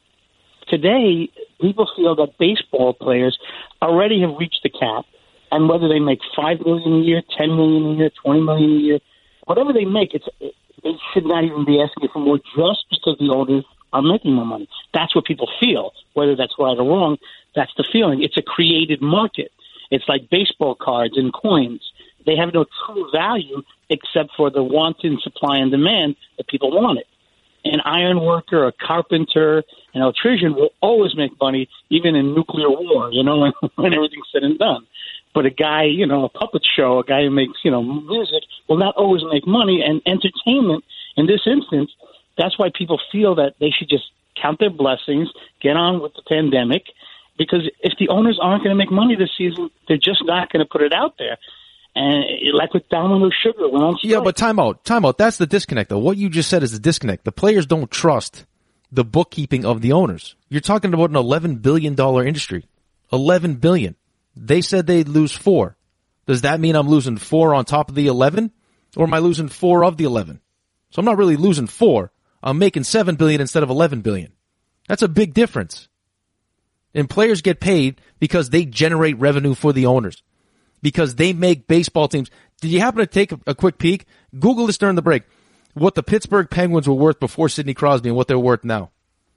today, people feel that baseball players already have reached the cap, and whether they make $5 million a year, $10 million a year, $20 million a year, whatever they make, they should not even be asking for more just because the owners are making more money. That's what people feel. Whether that's right or wrong, that's the feeling. It's a created market. It's like baseball cards and coins. They have no true value except for the wanton supply and demand that people want it. An iron worker, a carpenter, an electrician will always make money, even in nuclear war, when everything's said and done. But a guy, a puppet show, a guy who makes, music will not always make money. And entertainment, in this instance, that's why people feel that they should just count their blessings, get on with the pandemic, because if the owners aren't going to make money this season, they're just not going to put it out there. And like with Domino Sugar, went on strike. Yeah, but time out. That's the disconnect, though. What you just said is the disconnect. The players don't trust the bookkeeping of the owners. You're talking about an $11 billion industry. $11 billion. They said they'd lose 4. Does that mean I'm losing 4 on top of the 11? Or am I losing 4 of the 11? So I'm not really losing 4. I'm making $7 billion instead of $11 billion. That's a big difference. And players get paid because they generate revenue for the owners. Because they make baseball teams. Did you happen to take a quick peek? Google this during the break. What the Pittsburgh Penguins were worth before Sidney Crosby and what they're worth now.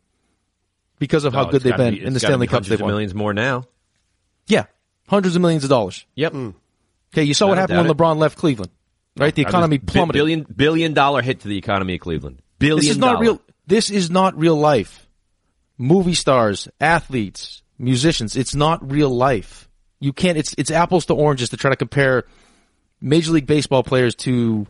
Because of how good they've been in the Stanley Cups they've won. Millions more now. Yeah. Hundreds of millions of dollars. Yep. Okay, you saw what happened when LeBron left Cleveland. Right? The economy plummeted. Billion dollar hit to the economy of Cleveland. This is not real life. Movie stars, athletes, musicians, it's not real life. You can't, it's apples to oranges to try to compare Major League Baseball players to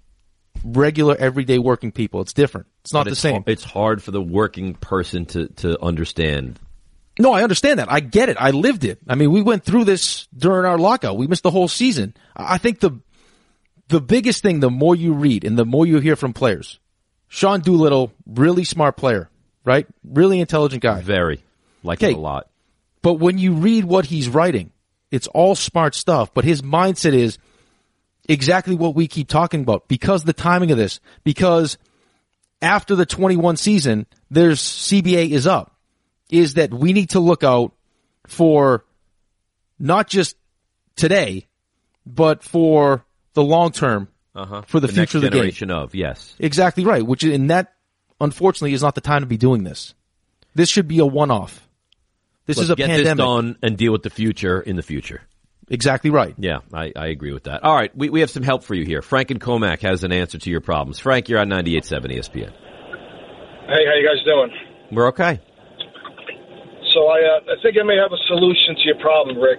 regular everyday working people. It's different. It's not the same. It's hard for the working person to understand. No, I understand that. I get it. I lived it. I mean, we went through this during our lockout. We missed the whole season. I think the biggest thing, the more you read and the more you hear from players, Sean Doolittle, really smart player, right? Really intelligent guy. Very. Like it a lot. But when you read what he's writing, it's all smart stuff, but his mindset is exactly what we keep talking about because the timing of this, because after the 21 season, there's CBA is up, is that we need to look out for not just today, but for the long term, for the future of the game. Next generation of, yes. Exactly right, and that, unfortunately, is not the time to be doing this. This should be a one-off. This is a pandemic. Get this done and deal with the future in the future. Exactly right. Yeah, I agree with that. All right, we have some help for you here. Frank and Comac has an answer to your problems. Frank, you're on 98.7 ESPN. Hey, how you guys doing? We're okay. So I think I may have a solution to your problem, Rick.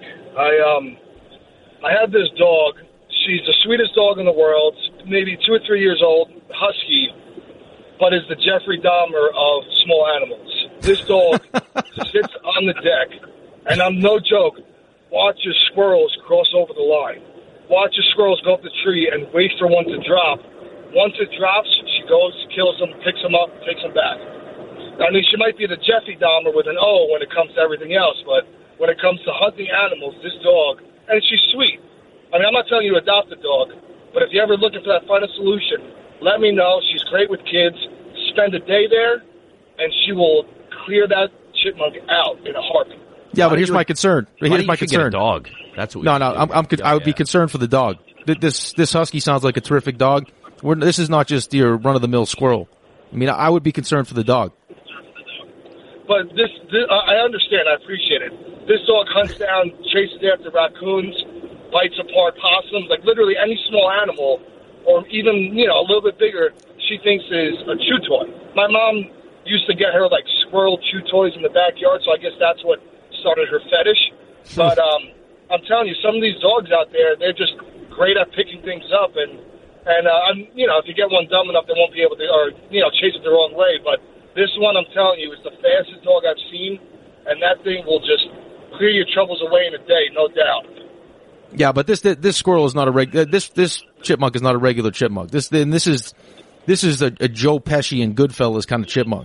I have this dog. She's the sweetest dog in the world, maybe 2 or 3 years old, husky, but is the Jeffrey Dahmer of small animals. This dog sits on the deck, and I'm no joke, watches squirrels cross over the line, watches squirrels go up the tree and wait for one to drop. Once it drops, she goes, kills them, picks them up, takes them back. I mean, she might be the Jeffrey Dahmer with an O when it comes to everything else, but when it comes to hunting animals, this dog, and she's sweet. I mean, I'm not telling you to adopt a dog, but if you're ever looking for that final solution, let me know. She's great with kids. Spend a day there, and she will clear that chipmunk out in a heartbeat. Yeah, but here's my concern. Here's my concern. Get a dog. That's what. I would be concerned for the dog. This husky sounds like a terrific dog. This is not just your run-of-the-mill squirrel. I mean, I would be concerned for the dog. But this I understand. I appreciate it. This dog hunts down, chases after raccoons, bites apart possums, like literally any small animal, or even a little bit bigger. She thinks is a chew toy. My mom used to get her like squirrel chew toys in the backyard, so I guess that's what started her fetish. But I'm telling you, some of these dogs out there, they're just great at picking things up, and if you get one dumb enough, they won't be able to, or chase it the wrong way. But This one, I'm telling you, is the fastest dog I've seen, and that thing will just clear your troubles away in a day, no doubt. Yeah, but this squirrel is not a this chipmunk is not a regular chipmunk. This is a Joe Pesci and Goodfellas kind of chipmunk.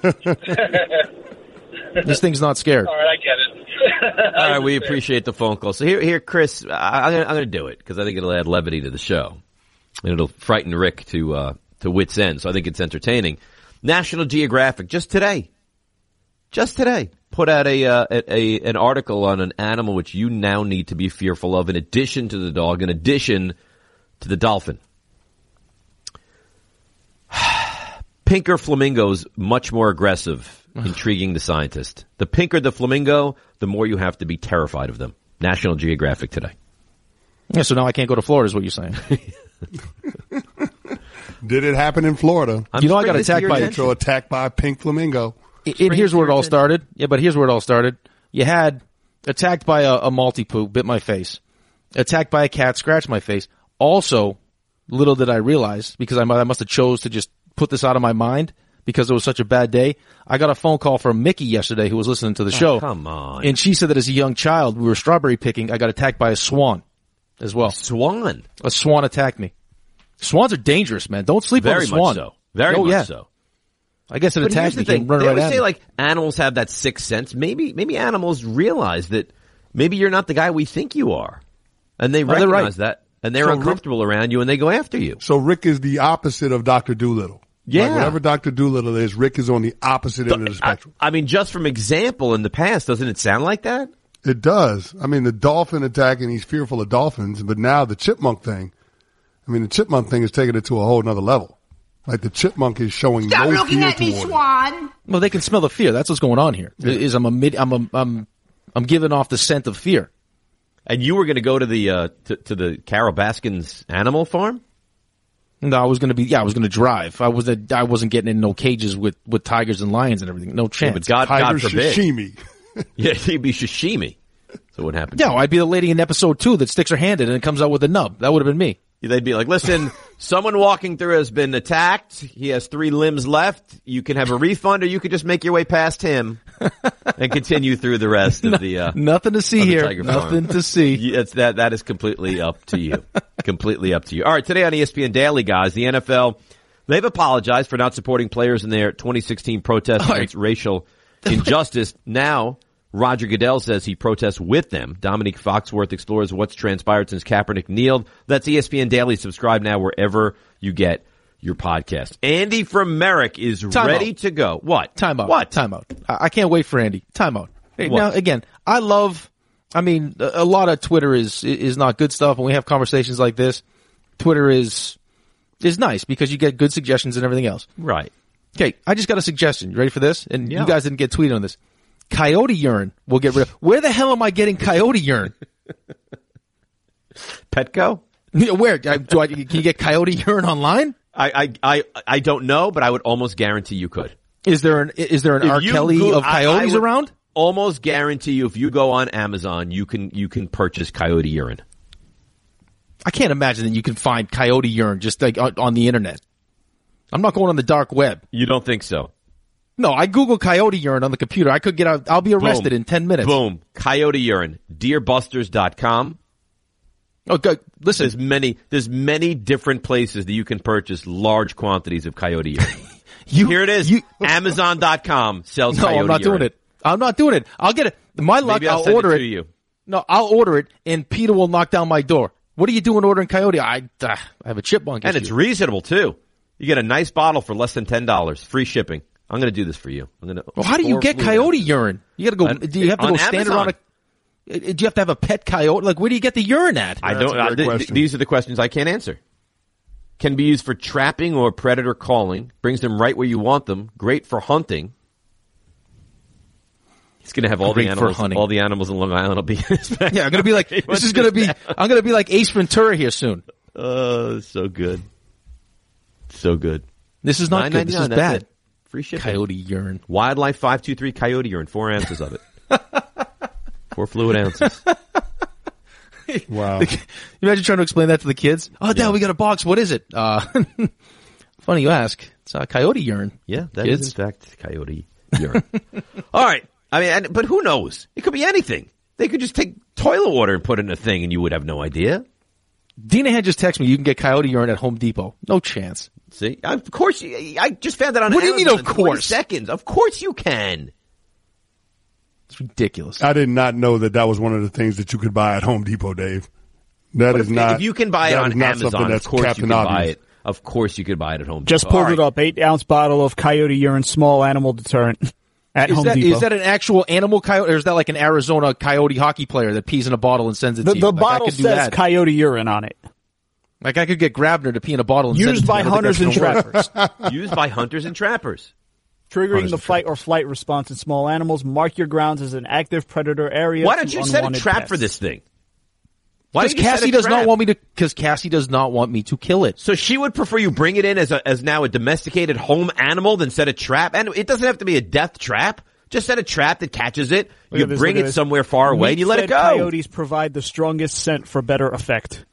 This thing's not scared. All right, I get it. All right, we appreciate the phone call. So here, Chris, I'm going to do it because I think it'll add levity to the show, and it'll frighten Rick to wit's end. So I think it's entertaining. National Geographic just today, put out an article on an animal which you now need to be fearful of, in addition to the dog, in addition to the dolphin. Pinker flamingos, much more aggressive. Intriguing the scientist. The pinker the flamingo, the more you have to be terrified of them. National Geographic today. Yeah, so now I can't go to Florida is what you're saying. Did it happen in Florida? I got attacked by a pink flamingo. Here's where it all started. Yeah, but here's where it all started. You had attacked by a Maltipoo, bit my face. Attacked by a cat, scratched my face. Also, little did I realize, because I must have chose to just put this out of my mind, because it was such a bad day. I got a phone call from Mickey yesterday, who was listening to the show. Come on. And she said that as a young child, we were strawberry picking. I got attacked by a swan as well. Swan? A swan attacked me. Swans are dangerous, man. Don't sleep on a swan. Very much so. I guess it attacked me. They always say like animals have that sixth sense. Maybe animals realize that maybe you're not the guy we think you are. And they recognize that. And they're uncomfortable around you and they go after you. So Rick is the opposite of Dr. Dolittle. Yeah. Like whatever Dr. Dolittle is, Rick is on the opposite end of the spectrum. I mean, just from example in the past, doesn't it sound like that? It does. I mean, the dolphin attack, and he's fearful of dolphins, but now the chipmunk thing, the chipmunk thing is taking it to a whole nother level. Like the chipmunk is showing Stop no looking fear at me, toward Swan. Well, they can smell the fear. That's what's going on here. Yeah. Is I'm giving off the scent of fear. And you were going to go to the to the Carol Baskin's animal farm? No, I was going to drive. I wasn't getting in no cages with tigers and lions and everything. No chance. Yeah, but God forbid. Sashimi. Yeah, he'd be sashimi. So what happened? Yeah, I'd be the lady in episode 2 that sticks her hand in and it comes out with a nub. That would have been me. They'd be like, listen, someone walking through has been attacked. He has 3 limbs left. You can have a refund or you could just make your way past him and continue through the rest of the nothing to see here. Nothing to see. That is completely up to you. Completely up to you. All right, today on ESPN Daily, guys, the NFL, they've apologized for not supporting players in their 2016 protest against racial injustice. Now, Roger Goodell says he protests with them. Dominique Foxworth explores what's transpired since Kaepernick kneeled. That's ESPN Daily. Subscribe now wherever you get your podcast. Andy from Merrick is ready to go. What? Time out. What? Time out. I can't wait for Andy. Time out. Hey, now, again, a lot of Twitter is not good stuff. When we have conversations like this, Twitter is nice because you get good suggestions and everything else. Right. Okay, I just got a suggestion. You ready for this? And you guys didn't get tweeted on this. Coyote urine we'll get rid of. Where the hell am I getting coyote urine? Petco? Where? Can you get coyote urine online? I don't know, but I would almost guarantee you could. Is there an R. Kelly of coyotes around? Almost guarantee you if you go on Amazon, you can purchase coyote urine. I can't imagine that you can find coyote urine just like on the internet. I'm not going on the dark web. You don't think so? No, I Google coyote urine on the computer. I could get out. I'll be arrested in 10 minutes. Boom. Coyote urine. Deerbusters.com. Oh, good. Listen. There's many different places that you can purchase large quantities of coyote urine. Here it is. Amazon.com sells coyote urine. No, I'm not doing it. I'm not doing it. I'll get it. My luck, I'll order it. To you. No, I'll order it and Peter will knock down my door. What are you doing ordering coyote? I have a chipmunk issue. And it's reasonable too. You get a nice bottle for less than $10. Free shipping. I'm going to do this for you. Well, how do you get coyote urine? You got to go. Do you have to go stand around do you have to have a pet coyote? Like, where do you get the urine at? I don't. These are the questions I can't answer. Can be used for trapping or predator calling. Brings them right where you want them. Great for hunting. He's going to have all the animals in Long Island will be in his bag. Yeah, I'm going to be like, I'm going to be like Ace Ventura here soon. So good. So good. This is not good. This is bad. Free shipping. Coyote urine. Wildlife 523 coyote urine. 4 ounces of it. 4 fluid ounces. Wow. You imagine trying to explain that to the kids? Oh, Dad, we got a box. What is it? Funny you ask. It's coyote urine. Yeah, that is in fact coyote urine. All right. I mean, but who knows? It could be anything. They could just take toilet water and put it in a thing and you would have no idea. Dina had just texted me, you can get coyote urine at Home Depot. No chance. See? Of course. I just found that on What do you Amazon mean, of course? 20 seconds. Of course you can. It's ridiculous. I did not know that was one of the things that you could buy at Home Depot, Dave. That is not. If you can buy it on Amazon, of course you can buy it. Of course you could buy it at Home Depot. Just pulled it up. 8-ounce bottle of coyote urine, small animal deterrent at Home Depot. Is that an actual animal coyote, or is that like an Arizona coyote hockey player that pees in a bottle and sends it to you? The bottle says coyote urine on it. Like I could get Grabner to pee in a bottle and send it to Used by hunters and trappers. Used by hunters and trappers. Triggering the fight or flight response in small animals. Mark your grounds as an active predator area. Why don't you set a trap for this thing? Because Cassie does not want me to. Because Cassie does not want me to kill it. So she would prefer you bring it in as now a domesticated home animal than set a trap. And it doesn't have to be a death trap. Just set a trap that catches it. You bring it somewhere far away and you let it go. Coyotes provide the strongest scent for better effect.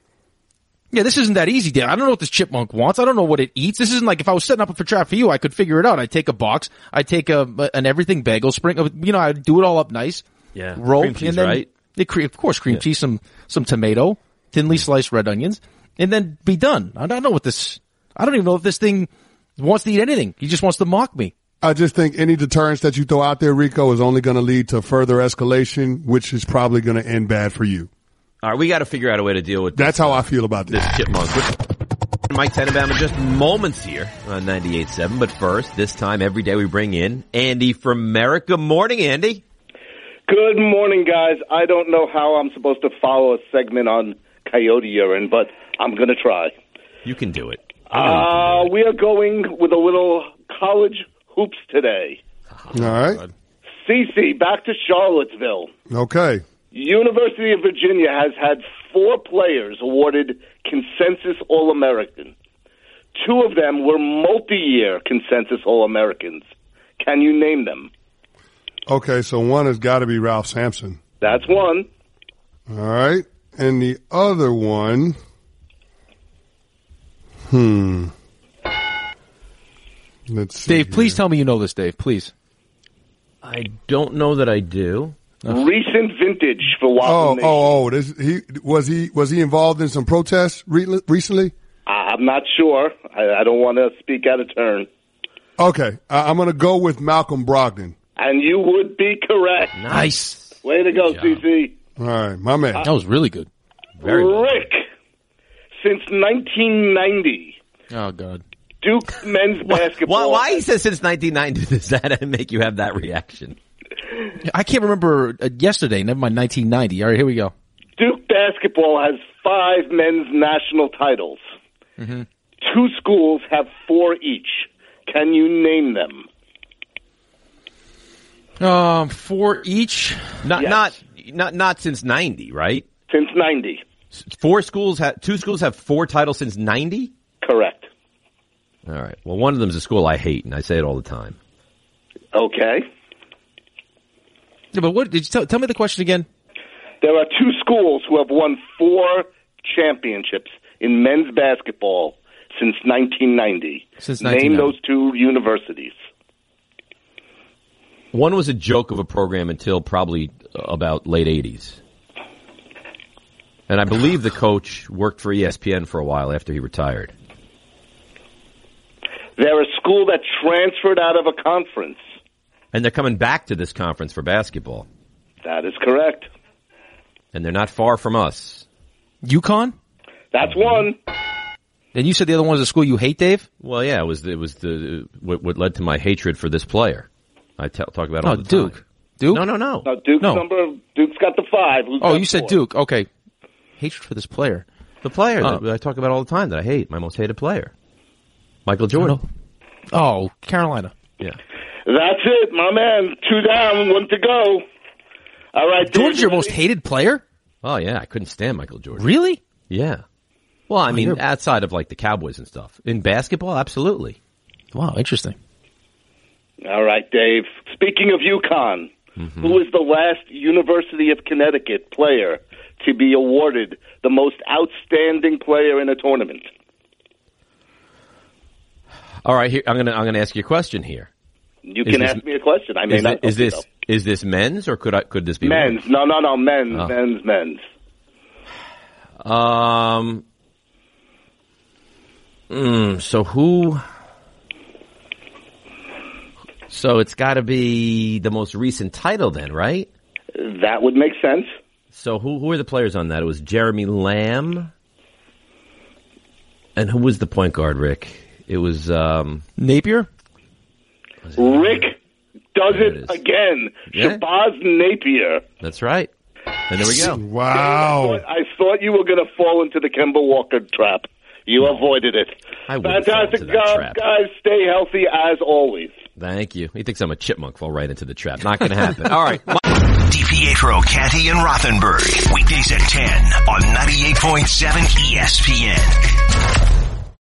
Yeah, this isn't that easy, Dan. I don't know what this chipmunk wants. I don't know what it eats. This isn't like if I was setting up a trap for you, I could figure it out. I'd take a box. I'd take an everything bagel, I'd do it all up nice. Yeah. Roll. Cream cheese, and then, right? Of course, cream cheese, some tomato, thinly sliced red onions, and then be done. I don't even know if this thing wants to eat anything. He just wants to mock me. I just think any deterrence that you throw out there, Rico, is only going to lead to further escalation, which is probably going to end bad for you. All right, we got to figure out a way to deal with this. That's how I feel about this. This chipmunk. Mike Tenenbaum in just moments here on 98.7. But first, this time every day we bring in Andy from America. Morning, Andy. Good morning, guys. I don't know how I'm supposed to follow a segment on coyote urine, but I'm going to try. You can do it. We are going with a little college hoops today. All right. CC, back to Charlottesville. Okay. University of Virginia has had 4 players awarded Consensus All-American. 2 of them were multi-year Consensus All-Americans. Can you name them? Okay, so one has got to be Ralph Sampson. That's one. All right. And the other one, let's see. Dave, please tell me you know this, Dave, please. I don't know that I do. Recent vintage for Wild Nation. Was he involved in some protests recently? I'm not sure. I don't want to speak out of turn. Okay, I'm going to go with Malcolm Brogdon. And you would be correct. Nice. Way to go, CC. All right, my man. That was really good. Very well. Rick, since 1990. Oh, God. Duke men's basketball. Why he says since 1990 does that make you have that reaction? I can't remember yesterday. Never mind 1990. All right, here we go. Duke basketball has 5 men's national titles. Mm-hmm. 2 schools have 4 each. Can you name them? 4 each. Not since 90, right? Since 90. 2 schools have 4 titles since 90? Correct. All right. Well, one of them is a school I hate, and I say it all the time. Okay. Yeah, but what did you tell me the question again? There are 2 schools who have won 4 championships in men's basketball since 1990. Since 1990. Name those 2 universities. One was a joke of a program until probably about late 80s. And I believe the coach worked for ESPN for a while after he retired. They're a school that transferred out of a conference. And they're coming back to this conference for basketball. That is correct. And they're not far from us. UConn? That's one. And you said the other one was a school you hate, Dave? Well, yeah, it was what led to my hatred for this player. I talk about it all the Duke. time. Duke? No. No, Duke's got the 5. You said 4? Duke. Okay. Hatred for this player. The player that I talk about all the time that I hate. My most hated player. Michael Jordan. Oh, Carolina. Yeah. That's it, my man. 2 down, 1 to go. All right. Jordan's your most hated player? Oh, yeah. I couldn't stand Michael Jordan. Really? Yeah. Well, I mean, outside of like the Cowboys and stuff. In basketball, absolutely. Wow, interesting. All right, Dave. Speaking of UConn, who is the last University of Connecticut player to be awarded the most outstanding player in a tournament? All right, here, I'm gonna ask you a question here. You can ask me a question. I may not. Is this men's or could this be men's? No, men's. Oh. Men's. So who? So it's got to be the most recent title then, right? That would make sense. So who are the players on that? It was Jeremy Lamb. And who was the point guard, Rick? It was Napier? Rick does it again. Yeah. Shabazz Napier. That's right. And there we go. Wow. I thought you were going to fall into the Kemba Walker trap. You avoided it. I wouldn't Fantastic fall into that job, trap. guys. Stay healthy as always. Thank you. He thinks I'm a chipmunk. Fall right into the trap. Not going to happen. All right. DiPietro, Canty, and Rothenberg. Weekdays at 10 on 98.7 ESPN.